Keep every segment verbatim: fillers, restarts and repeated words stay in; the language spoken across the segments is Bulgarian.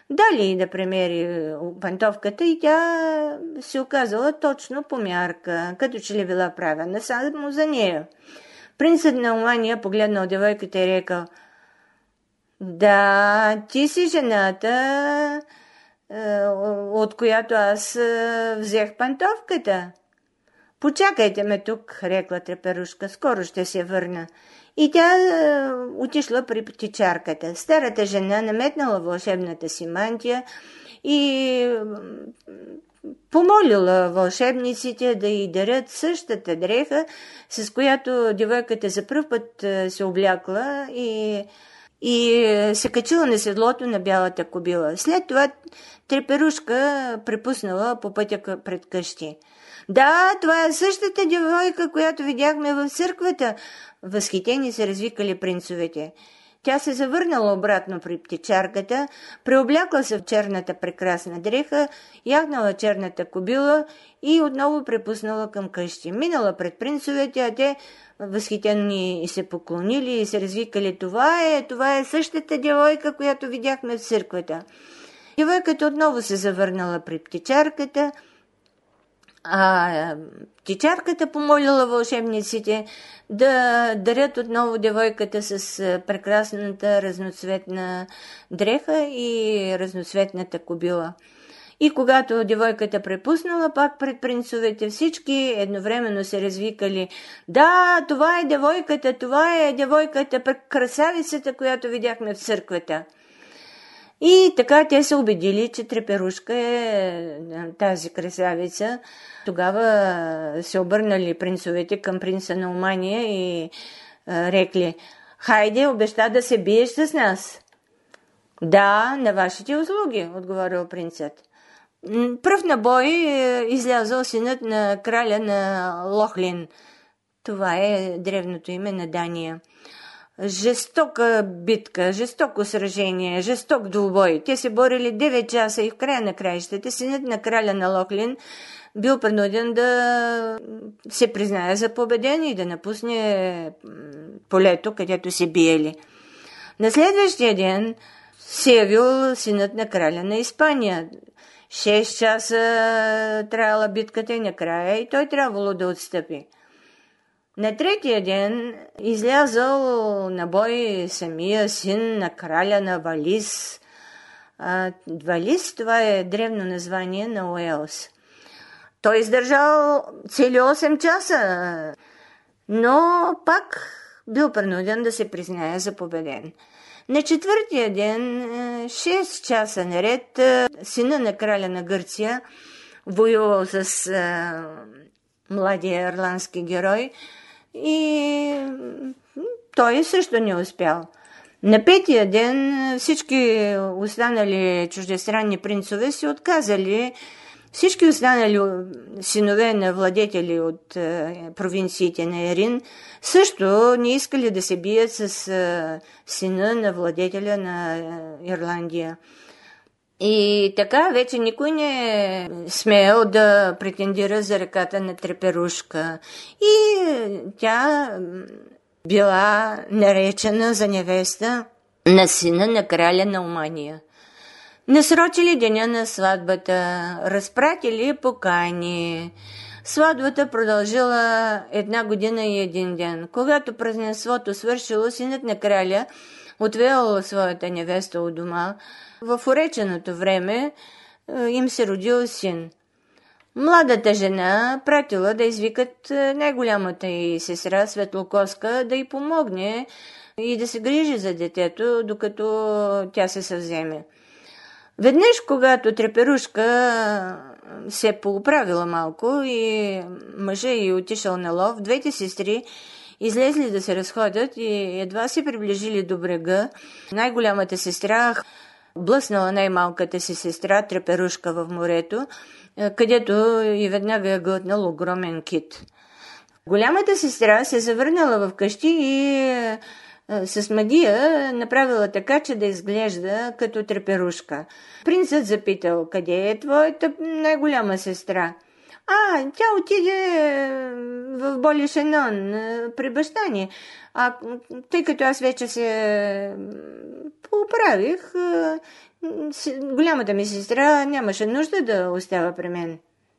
Дали да премери пантовката и тя се оказала точно по мярка, като че ли била правена само за нея. Принцът на Умания погледнал девойката и рекал: да, ти си жената, от която аз взех пантовката. Почакайте ме тук, рекла Треперушка, скоро ще се върна. И тя е, отишла при птичарката. Старата жена наметнала вълшебната си мантия и помолила вълшебниците да й дарят същата дреха, с която девойката за пръв път се облякла и, и се качила на седлото на бялата кобила. След това Треперушка препуснала по пътя пред къщи. Да, това е същата девойка, която видяхме в църквата. Възхитени се развикали принцовете. Тя се завърнала обратно при птичарката, преоблякла се в черната прекрасна дреха, яхнала черната кобила и отново препуснала към къщи. Минала пред принцовете, а те възхитени и се поклонили и се развикали: това е, това е същата девойка, която видяхме в църквата. Девойката отново се завърнала при птичарката, а птичарката помолила вълшебниците да дарят отново девойката с прекрасната разноцветна дреха и разноцветната кобила. И когато девойката препуснала пак пред принцовете, всички едновременно се развикали: да, това е девойката, това е девойката, красавицата, която видяхме в църквата. И така те се убедили, че Треперушка е тази красавица. Тогава се обърнали принцовете към принца на Умания и а, рекли: хайде, обеща да се биеш с нас. Да, на вашите услуги, отговорил принцът. Пръв на бой е излязъл синът на краля на Лохлин. Това е древното име на Дания. Жестока битка, жестоко сражение, жесток двубой. Те се борили девет часа и в края на краищата синът на краля на Лохлин бил принуден да се признае за победен и да напусне полето, където се биели. На следващия ден се явил синът на краля на Испания. Шест часа траяла битката и накрая и той трябвало да отстъпи. На третия ден излязъл на бой самия син на краля на Валис. А, Валис, това е древно название на Уелс. Той издържал цели осем часа, но пак бил принуден да се признае за победен. На четвъртия ден, шест часа наред, сина на краля на Гърция воювал с а, младия ирландски герой и той също не успял. На петия ден всички останали чуждестранни принцове се отказали. Всички останали синове на владетели от е, провинциите на Ерин също не искали да се бият с е, сина на владетеля на е, Ирландия. И така вече никой не е смеял да претендира за ръката на Треперушка. И тя била наречена за невеста на сина на краля на Умания. Насрочили деня на сватбата, разпратили покани. Сватбата продължила една година и един ден. Когато празненството свършило, синът на краля отвел своята невеста у дома. В уреченото време им се родил син. Младата жена пратила да извикат най-голямата й сестра Светлокоска да й помогне и да се грижи за детето, докато тя се съвземе. Веднъж, когато Треперушка се поуправила малко и мъжа й отишъл на лов, двете сестри излезли да се разходят и едва се приближили до брега. Най-голямата сестра блъснала най-малката си сестра Треперушка в морето, където и веднага е глътнал огромен кит. Голямата сестра се завърнала в къщи и с магия направила така, че да изглежда като Треперушка. Принцът запитал: къде е твоята най-голяма сестра? А, тя отиде в Болишенон при баща ни. А тъй като аз вече се поуправих, голямата ми сестра нямаше нужда да остава при мен.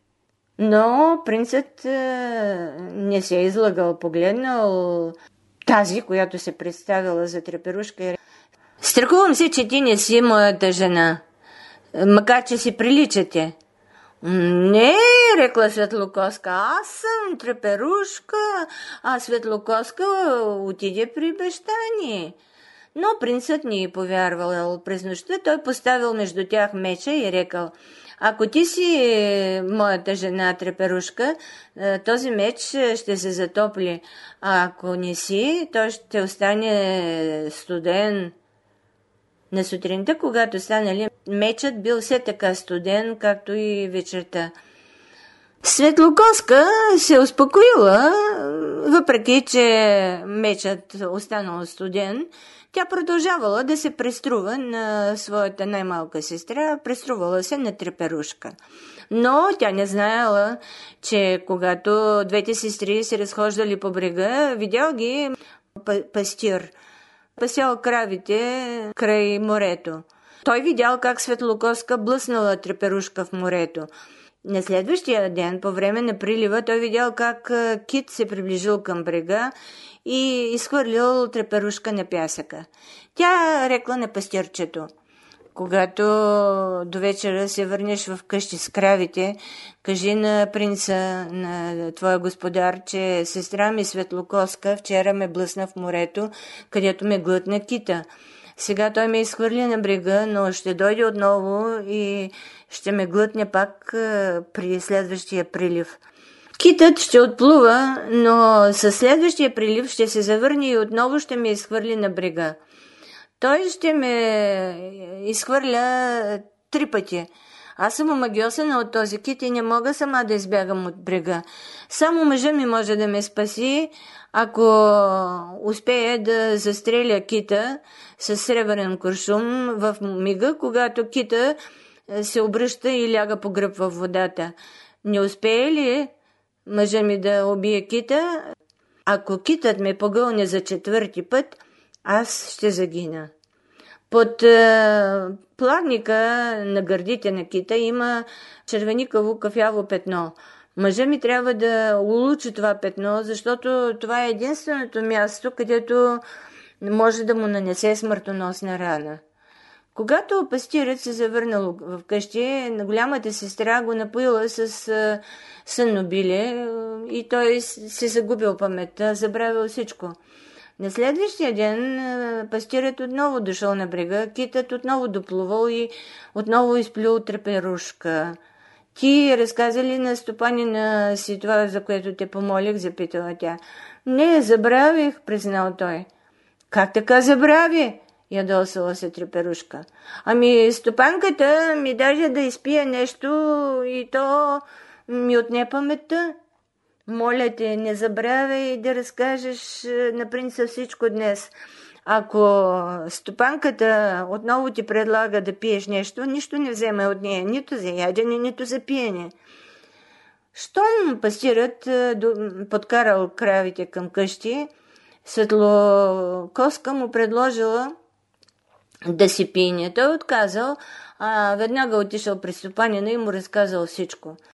Но принцът е, не се е излагал, погледнал тази, която се представила за треперушка. Страхувам се, че ти не си моята жена, макар че си приличате. Не, рекла Светлокоска, аз съм треперушка, а Светлокоска отиде при баща ни. Но принцът не й повярвал. През нощта той поставил между тях меча и рекал: ако ти си моята жена треперушка, този меч ще се затопли, а ако не си, той ще остане студен. На сутринта, когато станали, мечът бил все така студен, както и вечерта. Светлокоска се успокоила, въпреки че мечът останал студен. Тя продължавала да се преструва на своята най-малка сестра, преструвала се на треперушка. Но тя не знаела, че когато двете сестри се разхождали по брега, видял ги пастир, пасял кравите край морето. Той видял как Светлокоска блъснала треперушка в морето. На следващия ден, по време на прилива, той видял как кит се приближил към брега и изхвърлил треперушка на пясъка. Тя рекла на пастирчето: когато до вечера се върнеш в къщи с кравите, кажи на принца, на твоя господар, че сестра ми Светлокоска вчера ме блъсна в морето, където ме глътна кита. Сега той ме изхвърли на брега, но ще дойде отново и ще ме глътне пак при следващия прилив. Китът ще отплува, но със следващия прилив ще се завърне и отново ще ме изхвърли на брега. Той ще ме изхвърля три пъти. Аз съм омагьосана от този кит и не мога сама да избягам от брега. Само мъжа ми може да ме спаси, ако успее да застреля кита с сребърен куршум в мига, когато кита се обръща и ляга по гръб във водата. Не успее ли мъжа ми да убие кита, ако китът ме погълне за четвърти път, аз ще загина. Под е, пладника на гърдите на кита има червеникаво кафяво петно. Мъжа ми трябва да улучи това петно, защото това е единственото място, където може да му нанесе смъртоносна рана. Когато пастирът се завърнал в къщи, голямата сестра го напоила с е, съннобилие и той се загубил паметта, забравил всичко. На следващия ден пастирът отново дошъл на брега, китът отново доплувал и отново изплюл треперушка. Ти разказа ли на стопанина си това, за което те помолих, запитала тя. Не, забравих, признал той. Как така забрави? Ядосала се треперушка. Ами стопанката ми даже да изпие нещо и то ми отне паметта. Моля те, не забравяй да разкажеш на принца всичко днес. Ако стопанката отново ти предлага да пиеш нещо, нищо не взема от нея, нито за ядене, нито за пиене. Щом пастирът подкарал кравите към къщи, Светлокоска му предложила да си пине. Той отказал, а веднага отишъл при стопанина и му разказал всичко.